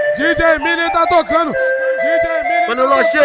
DJ Mili tá tocando. DJ Mili. Mano Loche.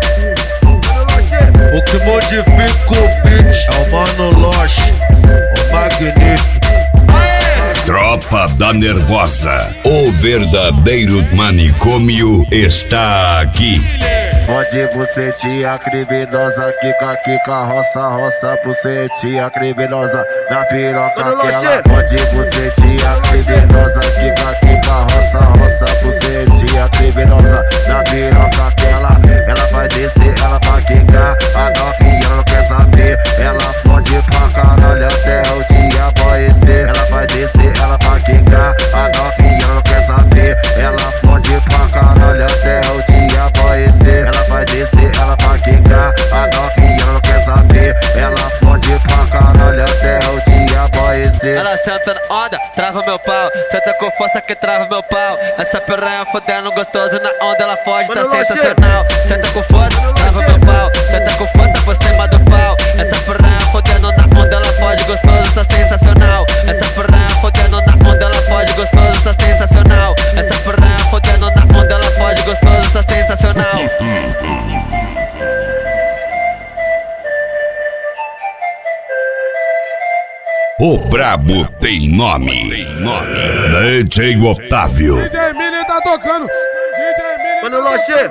O que modifica o beat é o Mano Loche, o magnífico. Tropa da Nervosa, o verdadeiro manicômio está aqui. Onde bucetinha criminosa, Kika, roça, bucetinha criminosa, na piroca aquela. Onde bucetinha criminosa, Kika, roça, bucetinha criminosa, na piroca aquela. Ela vai descer, ela vai quicar, a novinha não quer saber. Ela fode pra caralho até o dia amanhecer. Ela vai descer, ela vai quicar, a novinha não quer saber. Ela fode pra caralho até o dia amanhecer. Ela vai descer, ela vai quicar, a novinha não quer saber. Ela fode pra caralho até o dia amanhecer. Ela senta na onda, trava meu pau. Senta com força que trava meu pau. Essa piranha fodendo gostoso na onda, ela foge, tá sensacional. Senta com força, trava meu pau. Senta com força por cima do pau. Essa piranha fodendo na onda, ela foge gostoso, tá sensacional. Essa piranha fodendo na onda, ela foge gostoso, tá sensacional. Essa piranha fodendo na onda, ela foge gostoso, tá sensacional. O brabo tem nome. DJ Otávio. DJ Mili tá tocando. DJ Mili. Mano Loche.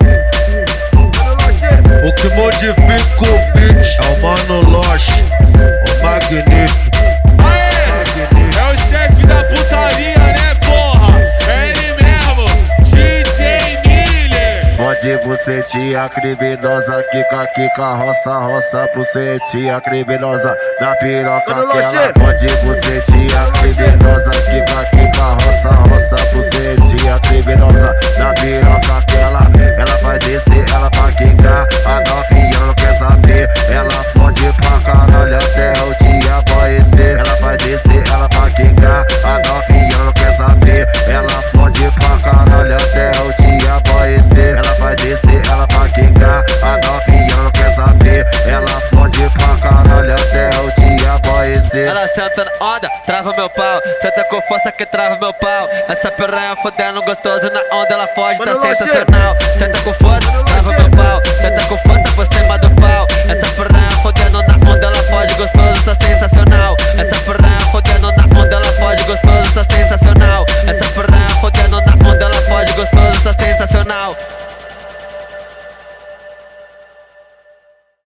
O que modifica o beat é o Mano Loche, o magnífico. É o chefe da putaria, né, porra? É ele mesmo, DJ Mili. Onde bucetinha criminosa, Kika, roça, bucetinha criminosa, na piroca aquela. Onde bucetinha criminosa, Kika, roça, bucetinha criminosa, na piroca aquela. Ela vai descer, ela vai quicar, a novinha não quer saber. Ela fode pra caralho até o dia amanhecer. Ela vai descer, ela vai quicar, a novinha não quer saber. Ela fode pra caralho até o dia amanhecer. Ela vai descer, ela vai quicar, a novinha não quer saber. Ela fode pra caralho até o dia amanhecer. Ela senta na onda, trava meu pau. Senta com força que trava meu pau. Essa piranha fodendo gostoso na onda, ela foge, tá sensacional. Senta com força, trava meu pau. Senta com força por cima do pau. Essa piranha fodendo na onda, ela foge gostoso, tá sensacional.